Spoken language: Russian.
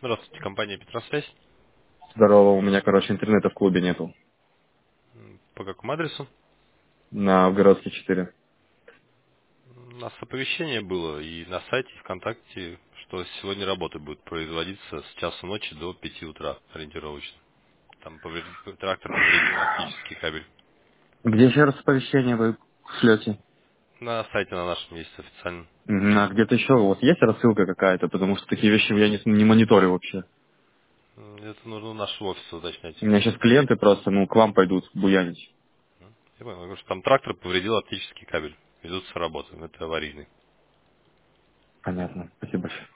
Здравствуйте, компания Петросвязь. Здорово, у меня, интернета в клубе нету. По какому адресу? На Новгородке 4. У нас оповещение было и на сайте, и ВКонтакте, что сегодня работа будет производиться с часу ночи до 5 утра ориентировочно. Там трактор повредил оптический кабель. Где еще раз оповещение вы шлете? На сайте на нашем есть официально. А где-то еще у вас есть рассылка какая-то? Потому что такие вещи я не мониторю вообще. Это нужно у нашего офиса уточнять. У меня сейчас клиенты просто, к вам пойдут буянить. Я понял, я говорю, что там трактор повредил оптический кабель. Ведутся работы, это аварийный. Понятно. Спасибо большое.